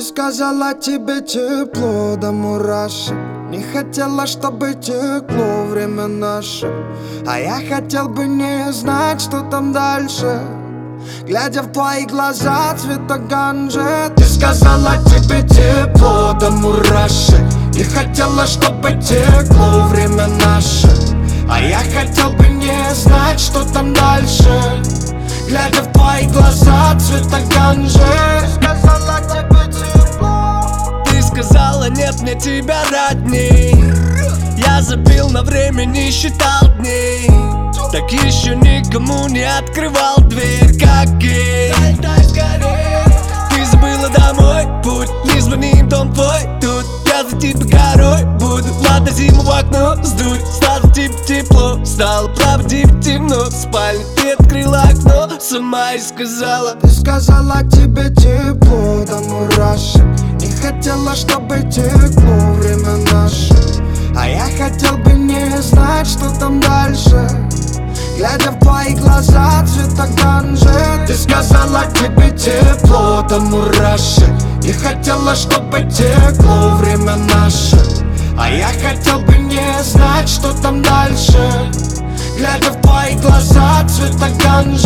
сказала, тебе тепло до мурашек. Не хотела, чтобы текло время наше, а я хотел бы не знать, что там дальше. Глядя в твои глаза цвета ганжи, ты сказала, тебе тепло до мурашек. Не хотела, чтобы текло время наше, а я хотел бы не знать, что там дальше. Глядя в твои глаза цвета ганжи, сказала, тебе тепло. Ты сказала, нет мне тебя родней. Я забил на время, не считал дней. Так еще никому не открывал дверь, как гей. Ты забыла домой путь, не звони им, дом твой тут. Я за тебя горой буду, ладно зиму в окно сдуть. Стало типа тепло, стало правда типа темно. В спальне ты открыла окно, сама и сказала. Ты сказала, тебе тепло до мурашек. Не хотела, чтобы текло время наше, а я хотел бы не знать, что там дальше. Глядя в твои глаза цвета ганжи, ты сказала, тебе тепло до мурашек. Не хотела, чтобы текло время наше, а я хотел бы не знать, что там дальше. Глядя в твои глаза цвета ганжи.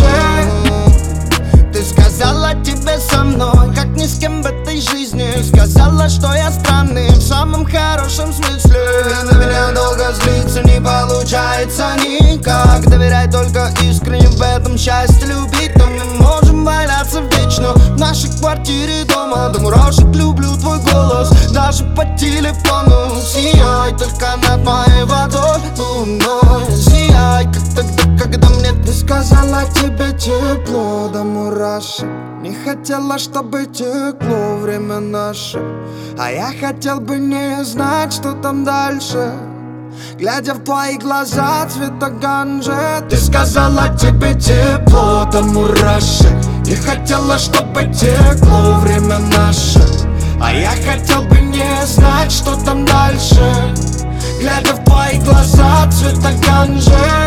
Ты сказала, тебе со мной, как ни с кем в этой жизни. Сказала, что я странный в самом хорошем смысле. На меня долго злиться не получается никак. Доверяй только искренне, в этом счастье любить. Но мы можем валяться вечно в нашей квартире дома. До мурашек люблю твой голос, даже по телефону. Сияй только над моей водой луной. Сияй, как тогда, когда мне ты сказала, тебе тепло до мурашек. Не хотела, чтобы текло время наше, а я хотел бы не знать, что там дальше. Глядя в твои глаза цвета ганжи, ты сказала, тебе тепло до мурашек. Не хотела, чтобы текло время наше, а я хотел бы не знать, что там дальше. Глядя в твои глаза цвета ганжи.